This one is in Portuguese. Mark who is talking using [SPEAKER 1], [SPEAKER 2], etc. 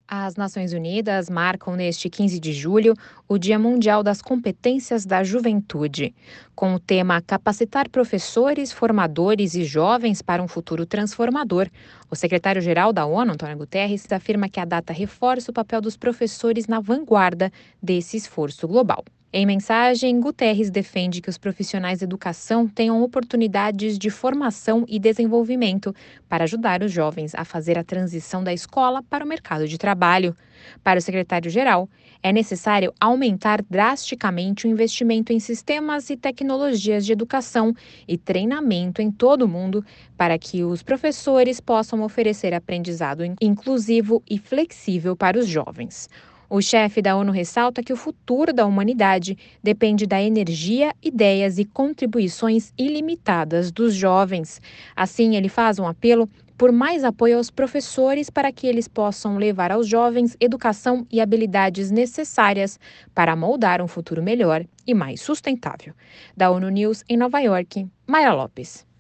[SPEAKER 1] As Nações Unidas marcam neste 15 de julho o Dia Mundial das Competências da Juventude, com o tema Capacitar professores, formadores e jovens para um futuro transformador. O secretário-geral da ONU, Antônio Guterres, afirma que a data reforça o papel dos professores na vanguarda desse esforço global. Em mensagem, Guterres defende que os profissionais da educação tenham oportunidades de formação e desenvolvimento para ajudar os jovens a fazer a transição da escola para o mercado de trabalho. Para o secretário-geral, é necessário aumentar drasticamente o investimento em sistemas e tecnologias de educação e treinamento em todo o mundo para que os professores possam oferecer aprendizado inclusivo e flexível para os jovens. O chefe da ONU ressalta que o futuro da humanidade depende da energia, ideias e contribuições ilimitadas dos jovens. Assim, ele faz um apelo por mais apoio aos professores para que eles possam levar aos jovens educação e habilidades necessárias para moldar um futuro melhor e mais sustentável. Da ONU News em Nova York, Mayra Lopes.